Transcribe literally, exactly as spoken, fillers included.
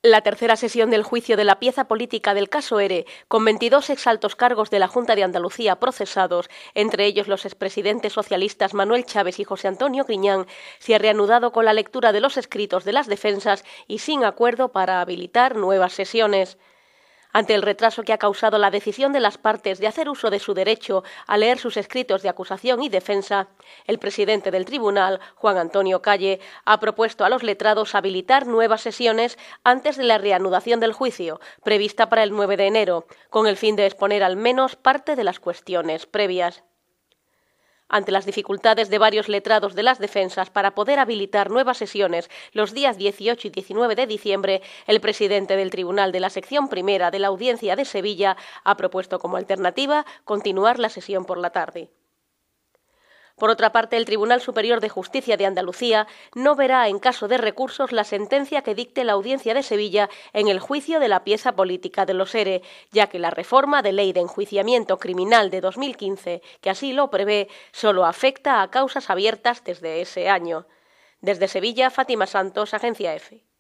La tercera sesión del juicio de la pieza política del caso ERE, con veintidós exaltos cargos de la Junta de Andalucía procesados, entre ellos los expresidentes socialistas Manuel Chávez y José Antonio Griñán, se ha reanudado con la lectura de los escritos de las defensas y sin acuerdo para habilitar nuevas sesiones. Ante el retraso que ha causado la decisión de las partes de hacer uso de su derecho a leer sus escritos de acusación y defensa, el presidente del tribunal, Juan Antonio Calle, ha propuesto a los letrados habilitar nuevas sesiones antes de la reanudación del juicio, prevista para el nueve de enero, con el fin de exponer al menos parte de las cuestiones previas. Ante las dificultades de varios letrados de las defensas para poder habilitar nuevas sesiones los días dieciocho y diecinueve de diciembre, el presidente del Tribunal de la Sección Primera de la Audiencia de Sevilla ha propuesto como alternativa continuar la sesión por la tarde. Por otra parte, el Tribunal Superior de Justicia de Andalucía no verá en caso de recursos la sentencia que dicte la Audiencia de Sevilla en el juicio de la pieza política de los ERE, ya que la reforma de Ley de Enjuiciamiento Criminal de dos mil quince, que así lo prevé, solo afecta a causas abiertas desde ese año. Desde Sevilla, Fátima Santos, Agencia EFE.